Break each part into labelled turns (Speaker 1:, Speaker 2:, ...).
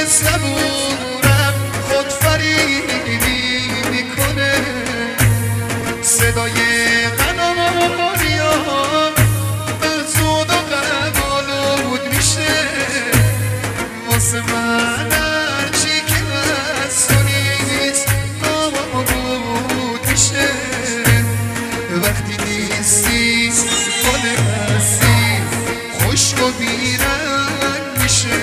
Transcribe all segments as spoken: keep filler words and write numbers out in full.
Speaker 1: صبورم خود فریبی میکنه صدای قناریام زود و قبالود میشه واسه من هرچی که از تو نیست نابود میشه وقتی نیستی گل هستی خشک و بیرنگ میشه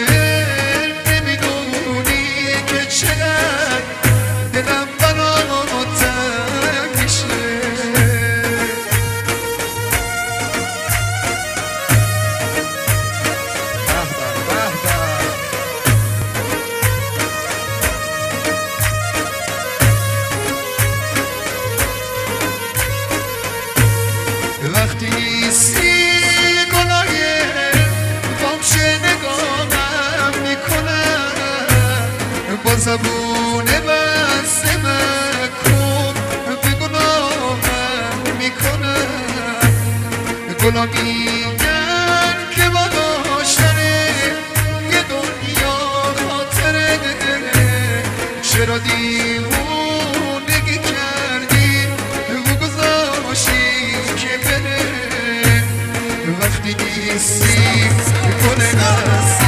Speaker 1: نمیدونی که چقدر دلم برات تنگ میشه وقتی نیستی گناه فامشه نگاهم میکنم با زبون بسته مکن به گناهم میکنم گناه میگن که با داشتن یه دنیا خاطره چرا دیوونگی کردی و گذاشتی که بره وقتی نیستی گل هستی